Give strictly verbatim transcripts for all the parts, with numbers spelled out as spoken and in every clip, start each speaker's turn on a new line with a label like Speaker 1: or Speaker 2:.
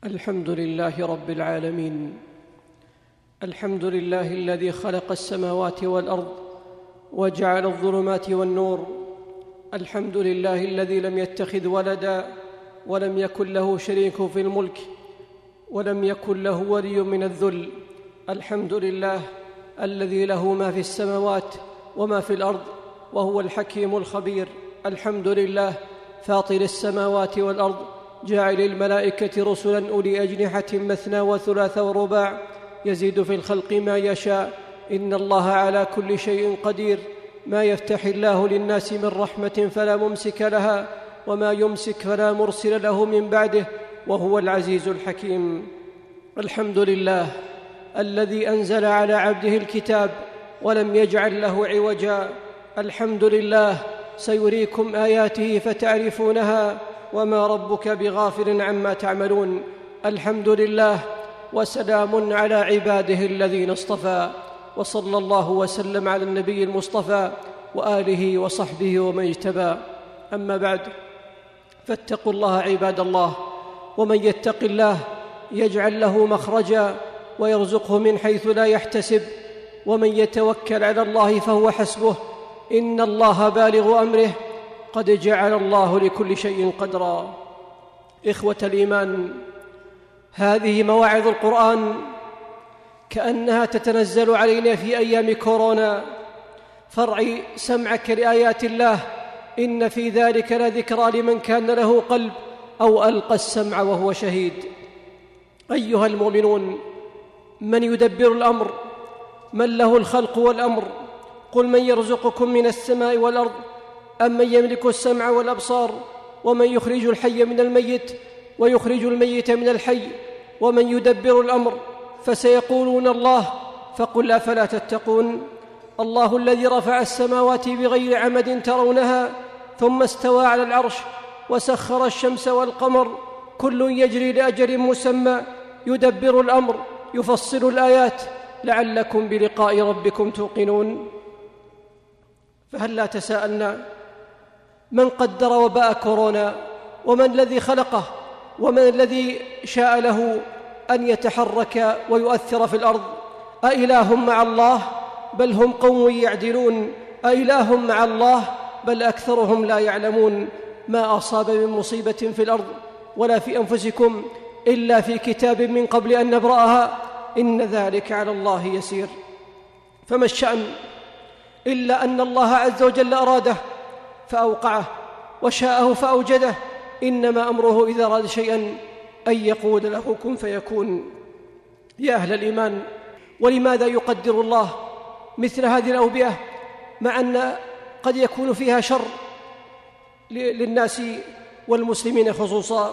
Speaker 1: الحمد لله رب العالمين. الحمد لله الذي خلق السماوات والأرض وجعل الظلمات والنور. الحمد لله الذي لم يتخذ ولدا ولم يكن له شريك في الملك ولم يكن له ولي من الذل. الحمد لله الذي له ما في السماوات وما في الأرض وهو الحكيم الخبير. الحمد لله فاطر السماوات والأرض، جاعل الملائكة رسلا أولي أجنحة مثنى وثلاث ورباع، يزيد في الخلق ما يشاء، إن الله على كل شيء قدير. ما يفتح الله للناس من رحمة فلا ممسك لها، وما يمسك فلا مرسل له من بعده، وهو العزيز الحكيم. الحمد لله الذي أنزل على عبده الكتاب ولم يجعل له عوجا. الحمد لله سيريكم آياته فتعرفونها، وما ربك بغافل عما تعملون. الحمد لله وسلام على عباده الذين اصطفى، وصلى الله وسلم على النبي المصطفى وآله وصحبه ومن اجتبى. أما بعد، فاتقوا الله عباد الله، ومن يتق الله يجعل له مخرجا ويرزقه من حيث لا يحتسب، ومن يتوكل على الله فهو حسبه، إن الله بالغ أمره، قد جعل الله لكل شيء قدرا. إخوة الإيمان، هذه مواعظ القرآن كأنها تتنزل علينا في أيام كورونا. فارعي سمعك لآيات الله، إن في ذلك لذكرى لمن كان له قلب أو ألقى السمع وهو شهيد. أيها المؤمنون، من يدبر الأمر؟ من له الخلق والأمر؟ قل من يرزقكم من السماء والأرض أم من يملك السمع والأبصار، ومن يخرج الحي من الميت ويخرج الميت من الحي، ومن يدبر الأمر؟ فسيقولون الله، فقل أفلا تتقون. الله الذي رفع السماوات بغير عمد ترونها ثم استوى على العرش، وسخر الشمس والقمر كل يجري لأجل مسمى، يدبر الأمر يفصل الآيات لعلكم بلقاء ربكم توقنون. فهل لا تساءلنا من قدر وباء كورونا؟ ومن الذي خلقه؟ ومن الذي شاء له أن يتحرك ويؤثر في الأرض؟ أإله مع الله؟ بل هم قوم يعدلون. أإله مع الله؟ بل أكثرهم لا يعلمون. ما أصاب من مصيبة في الأرض ولا في أنفسكم إلا في كتاب من قبل أن نبرأها، إن ذلك على الله يسير. فما الشأن إلا أن الله عز وجل أراده فأوقعه، وشاءه فأوجده. إنما أمره إذا أراد شيئا أن يقول له كن فيكون. يا أهل الإيمان، ولماذا يقدر الله مثل هذه الأوبئة مع أن قد يكون فيها شر للناس والمسلمين خصوصا؟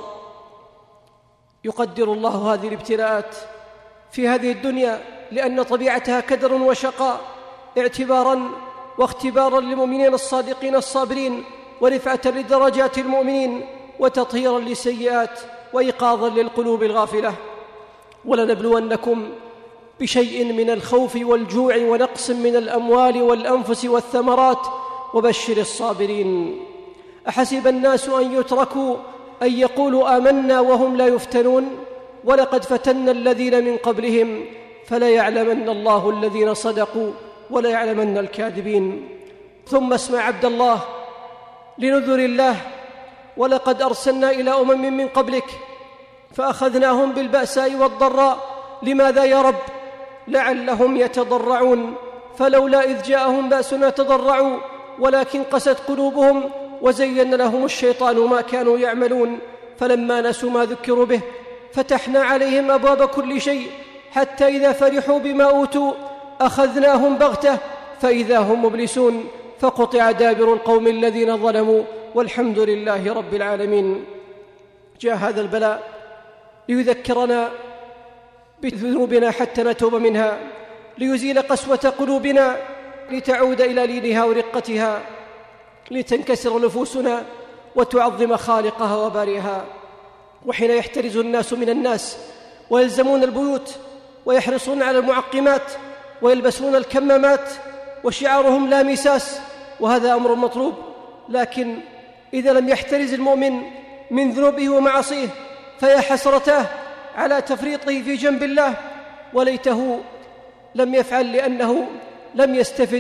Speaker 1: يقدر الله هذه الابتلاءات في هذه الدنيا لأن طبيعتها كدر وشقاء، اعتباراً واختباراً للمؤمنين الصادقين الصابرين، ورفعة لدرجات المؤمنين، وتطهيراً للسيئات، وإيقاظاً للقلوب الغافلة. ولنبلونكم بشيء من الخوف والجوع ونقص من الأموال والأنفس والثمرات وبشر الصابرين. أحسب الناس أن يتركوا أن يقولوا آمنا وهم لا يفتنون؟ ولقد فتنا الذين من قبلهم فليعلمن الله الذين صدقوا وليعلمن الكاذبين. ثم اسمع عبد الله لنذر الله، ولقد أرسلنا إلى أمم من قبلك فأخذناهم بالبأساء والضراء. لماذا يا رب؟ لعلهم يتضرعون. فلولا إذ جاءهم بأسنا تضرعوا ولكن قست قلوبهم وزين لهم الشيطان ما كانوا يعملون. فلما نسوا ما ذكروا به فتحنا عليهم أبواب كل شيء، حتى إذا فرحوا بما أوتوا أخذناهم بغتة فإذا هم مبلسون. فقطع دابر القوم الذين ظلموا، والحمد لله رب العالمين. جاء هذا البلاء ليذكرنا بذنوبنا حتى نتوب منها، ليزيل قسوة قلوبنا، لتعود إلى لينها ورقتها، لتنكسر نفوسنا وتعظم خالقها وبارئها. وحين يحترز الناس من الناس ويلزمون البيوت ويحرصون على المعقمات ويلبسون الكمامات وشعارهم لا مساس، وهذا أمر مطلوب، لكن إذا لم يحترز المؤمن من ذنوبه ومعاصيه فيا حسرتاه على تفريطه في جنب الله، وليته لم يفعل لأنه لم يستفد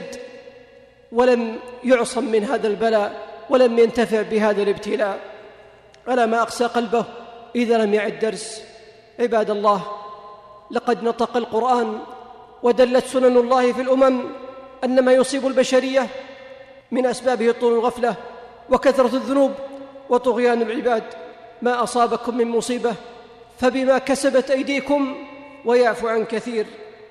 Speaker 1: ولم يعصم من هذا البلاء ولم ينتفع بهذا الابتلاء. ألا ما أقسى قلبه إذا لم يعد درس. عباد الله، لقد نطق القرآن ودلت سنن الله في الأمم أن ما يصيب البشرية من أسبابه طول الغفلة وكثرة الذنوب وطغيان العباد. ما أصابكم من مصيبة فبما كسبت أيديكم ويعفو عن كثير.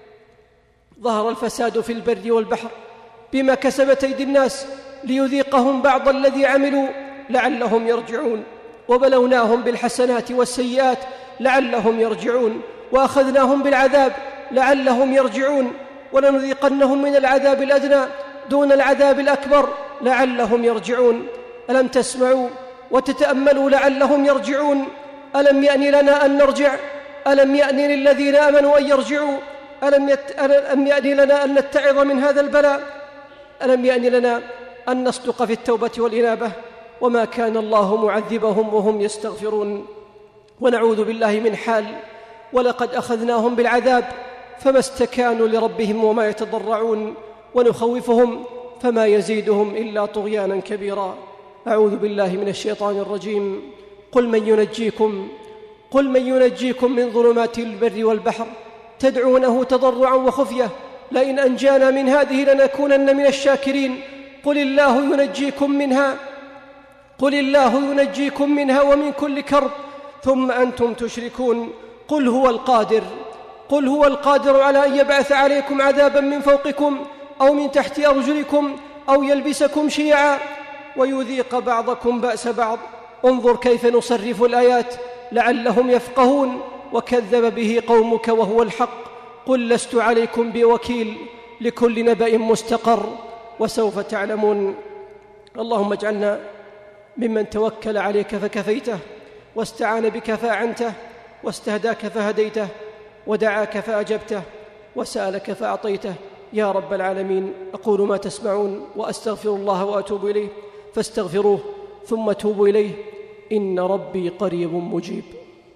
Speaker 1: ظهر الفساد في البر والبحر بما كسبت أيدي الناس ليذيقهم بعض الذي عملوا لعلهم يرجعون. وبلوناهم بالحسنات والسيئات لعلهم يرجعون، وأخذناهم بالعذاب لعلهم يرجعون، ولنذيقنهم من العذاب الأدنى دون العذاب الأكبر لعلهم يرجعون. ألم تسمعوا وتتأملوا لعلهم يرجعون؟ ألم يأن لنا أن نرجع؟ ألم يأن للذين آمنوا أن يرجعوا؟ ألم, يت... ألم يأن لنا أن نتعظ من هذا البلاء؟ ألم يأن لنا أن نصدق في التوبة والإنابة؟ وما كان الله معذبهم وهم يستغفرون. ونعوذ بالله من حال ولقد أخذناهم بالعذاب فما استكانوا لربهم وما يتضرعون، ونخوفهم فما يزيدهم إلا طغيانا كبيرا. أعوذ بالله من الشيطان الرجيم. قل من ينجيكم قل من ينجيكم من ظلمات البر والبحر تدعونه تضرعا وخفية لئن أنجانا من هذه لنكونن من الشاكرين. قل الله ينجيكم منها قل الله ينجيكم منها ومن كل كرب ثم أنتم تشركون. قل هو القادر قل هو القادر على أن يبعث عليكم عذابا من فوقكم أو من تحت أرجلكم أو يلبسكم شيعا ويذيق بعضكم بأس بعض. انظر كيف نصرف الآيات لعلهم يفقهون. وكذب به قومك وهو الحق. قل لست عليكم بوكيل لكل نبأ مستقر وسوف تعلمون. اللهم اجعلنا ممن توكل عليك فكفيته، واستعان بك فأعنته، واستهداك فهديته، ودعاك فأجبته، وسألك فأعطيته يا رب العالمين. أقول ما تسمعون وأستغفر الله وأتوب إليه فاستغفروه ثم توبوا إليه إن ربي قريب مجيب.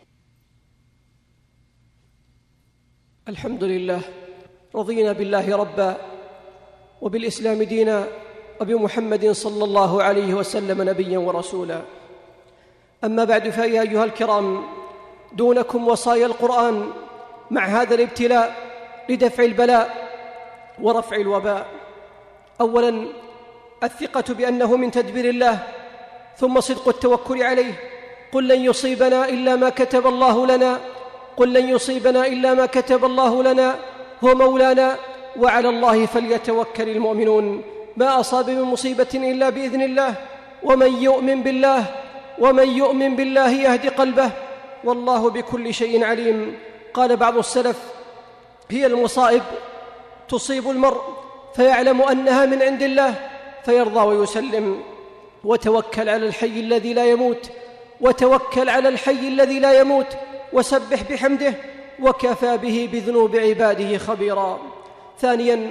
Speaker 1: الحمد لله، رضينا بالله ربا وبالإسلام دينا وبمحمد صلى الله عليه وسلم نبيا ورسولا. أما بعد، فيا أيها الكرام، دونكم وصايا القرآن مع هذا الابتلاء لدفع البلاء ورفع الوباء. أولا، الثقة بأنه من تدبير الله، ثم صدق التوكل عليه. قل لن يصيبنا إلا ما كتب الله لنا قل لن يصيبنا إلا ما كتب الله لنا هو مولانا وعلى الله فليتوكل المؤمنون. ما أصاب من مصيبة إلا بإذن الله، ومن يؤمن بالله ومن يؤمن بالله يهدي قلبه، والله بكل شيء عليم. قال بعض السلف: هي المصائب تصيب المرء فيعلم أنها من عند الله فيرضى ويسلم. وتوكل على الحي الذي لا يموت وتوكل على الحي الذي لا يموت وسبح بحمده وكفى به بذنوب عباده خبيرا. ثانيا،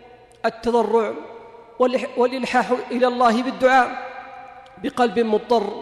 Speaker 1: التضرع والإلحاح إلى الله بالدعاء بقلب مضطر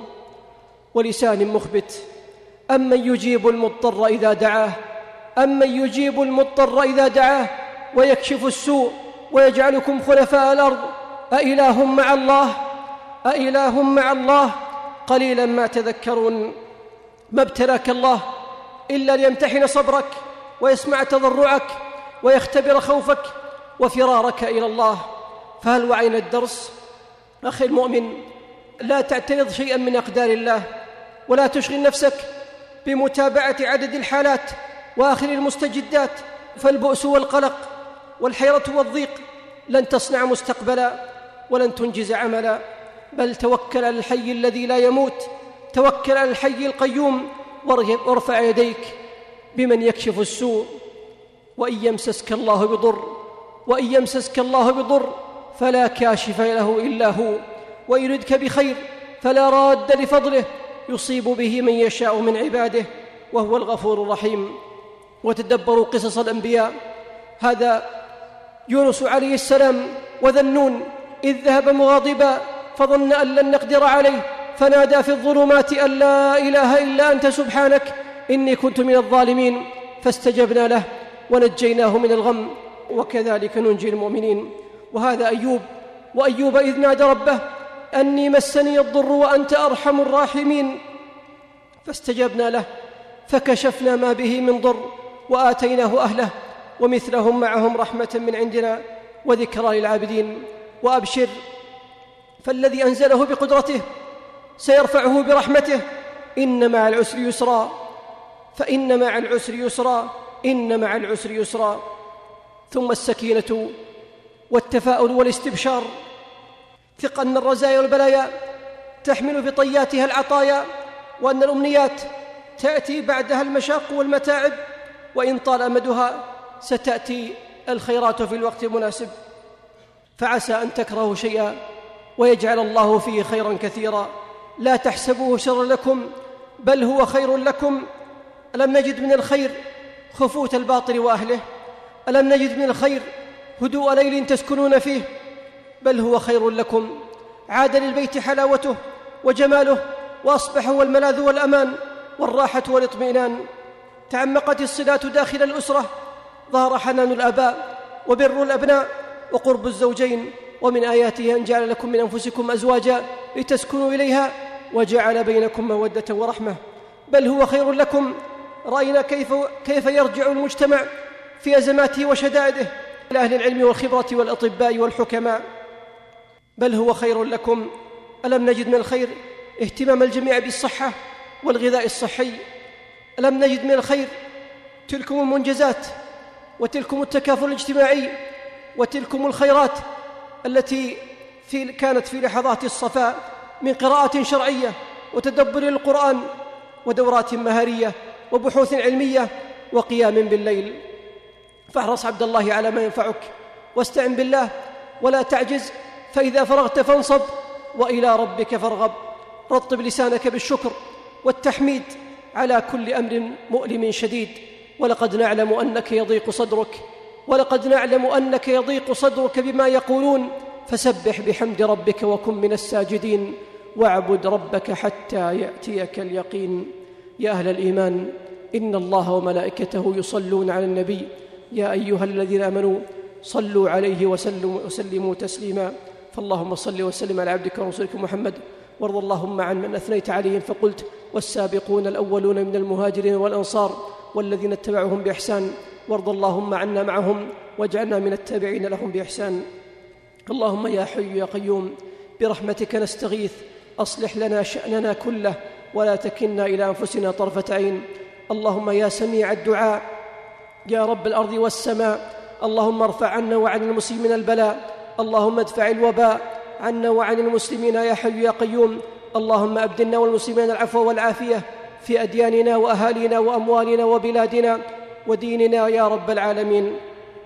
Speaker 1: ولسان مخبت. أمن يجيب المضطر إذا دعاه أمن يجيب المضطر إذا دعاه ويكشف السوء ويجعلكم خلفاء الأرض أإله مع الله أإله مع الله قليلا ما تذكرون. ما ابتلاك الله إلا ليمتحن صبرك ويسمع تضرعك ويختبر خوفك وفرارك إلى الله. فهل وعينا الدرس؟ أخي المؤمن، لا تعترض شيئا من أقدار الله، ولا تشغل نفسك بمتابعة عدد الحالات وآخر المستجدات، فالبؤس والقلق والحيرة والضيق لن تصنع مستقبلا ولن تنجز عملا. بل توكل على الحي الذي لا يموت، توكل على الحي القيوم، وارفع يديك بمن يكشف السوء. وإن يمسسك الله بضر وإن يمسسك الله بضر فلا كاشف له إلا هو، وإن يردك بخير فلا راد لفضله يصيب به من يشاء من عباده وهو الغفور الرحيم. وتدبروا قصص الأنبياء. هذا يونس عليه السلام وذا النون إذ ذهب مغاضبا فظن أن لن نقدر عليه فنادى في الظلمات أن لا إله إلا أنت سبحانك إني كنت من الظالمين فاستجبنا له ونجيناه من الغم وكذلك ننجي المؤمنين. وهذا أيوب، وأيوب إذ نادى ربه أني مسني الضر وأنت أرحم الراحمين فاستجبنا له فكشفنا ما به من ضر وآتيناه أهله ومثلهم معهم رحمة من عندنا وذكرى للعابدين. وأبشر، فالذي أنزله بقدرته سيرفعه برحمته، إن مع العسر يسرا، فإن مع العسر يسرا، إن مع العسر يسرا. ثم السكينة والتفاؤل والاستبشار، ثق أن الرزايا والبلايا تحمل في طياتها العطايا، وأن الأمنيات تأتي بعدها المشاق والمتاعب، وإن طال أمدها ستأتي الخيرات في الوقت المناسب. فعسى أن تكرهوا شيئا ويجعل الله فيه خيرا كثيرا، لا تحسبوه شرا لكم بل هو خير لكم. ألم نجد من الخير خفوت الباطل وأهله؟ ألم نجد من الخير هدوء ليل تسكنون فيه؟ بل هو خير لكم. عاد للبيت حلاوته وجماله، وأصبح هو الملاذ والأمان والراحة والاطمئنان. تعمقت الصلات داخل الأسرة، ظهر حنان الآباء وبر الأبناء وقرب الزوجين. ومن آياته أن جعل لكم من أنفسكم أزواجا لتسكنوا إليها وجعل بينكم مودة ورحمة. بل هو خير لكم. رأينا كيف, كيف يرجع المجتمع في أزماته وشدائده إلى أهل العلم والخبرة والأطباء والحكماء. بل هو خير لكم. ألم نجد من الخير اهتمام الجميع بالصحة والغذاء الصحي؟ ألم نجد من الخير تلكم المنجزات وتلكم التكافل الاجتماعي وتلكم الخيرات التي في كانت في لحظات الصفاء من قراءة شرعية وتدبر القرآن ودورات مهارية وبحوث علمية وقيام بالليل. فاحرص عبد الله على ما ينفعك واستعن بالله ولا تعجز، فإذا فرغت فانصب وإلى ربك فارغب. رطب لسانك بالشكر والتحميد على كل أمر مؤلم شديد. ولقد نعلم أنك يضيق صدرك ولقد نعلم أنك يضيق صدرك بما يقولون، فسبح بحمد ربك وكن من الساجدين واعبد ربك حتى يأتيك اليقين. يا أهل الإيمان، إن الله وملائكته يصلون على النبي، يا أيها الذين آمنوا صلوا عليه وسلموا, وسلموا تسليما. فاللهم صل وسلم على عبدك ورسولك محمد، وارض اللهم عن من أثنيت عليهم فقلت والسابقون الأولون من المهاجرين والأنصار والذين اتبعوهم بإحسان، وارض اللهم عنا معهم واجعلنا من التابعين لهم بإحسان. اللهم يا حي يا قيوم برحمتك نستغيث، أصلح لنا شأننا كله ولا تكلنا إلى أنفسنا طرفة عين. اللهم يا سميع الدعاء يا رب الأرض والسماء، اللهم ارفع عنا وعن المسلمين البلاء، اللهم ادفع الوباء عنا وعن المسلمين يا حي يا قيوم. اللهم أبدلنا والمسلمين العفو والعافية في أدياننا وأهالينا وأموالنا وبلادنا وديننا يا رب العالمين.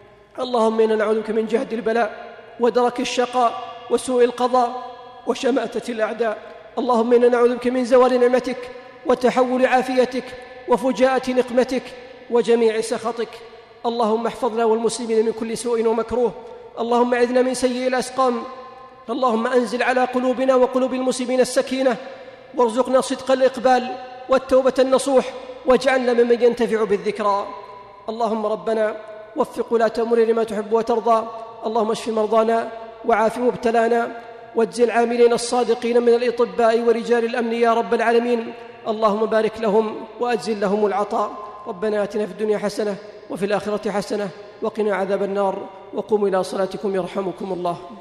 Speaker 1: اللهم إنا نعوذ بك من جهد البلاء ودرك الشقاء وسوء القضاء وشماتة الأعداء. اللهم إنا نعوذ بك من زوال نعمتك وتحول عافيتك وفجاءة نقمتك وجميع سخطك. اللهم احفظنا والمسلمين من كل سوء ومكروه. اللهم اعذنا من سيء الأسقام. اللهم أنزل على قلوبنا وقلوب المسلمين السكينة، وارزقنا صدق الإقبال والتوبة النصوح، واجعلنا ممن ينتفع بالذكرى. اللهم ربنا وفق ولاة أمورنا لما تحب وترضى. اللهم اشف مرضانا وعاف مبتلانا، واجزل العاملين الصادقين من الأطباء ورجال الأمن يا رب العالمين. اللهم بارك لهم وأجزل لهم العطاء. ربنا آتنا في الدنيا حسنة وفي الآخرة حسنة وقنا عذاب النار. وقوموا إلى صلاتكم يرحمكم الله.